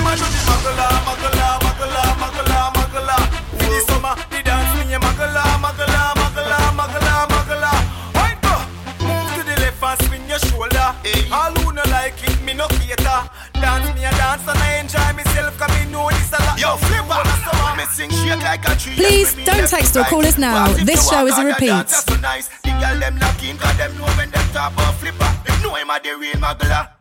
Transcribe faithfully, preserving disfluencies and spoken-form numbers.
a do the magala, magala, magala, magala, magala. For the summer, the dance me a magala, magala, magala, magala, magala. Right go, move to the left and swing your shoulder. All who no like it, me no cater. Dance me a dance and I enjoy myself, cause me know this a lot. Yo, flip up, me sing shake like a tree. Please don't text or call us now. This show is a repeat. That's so nice. The girl them lock in, cause them know when them talk about flipper. They know him a the real magala.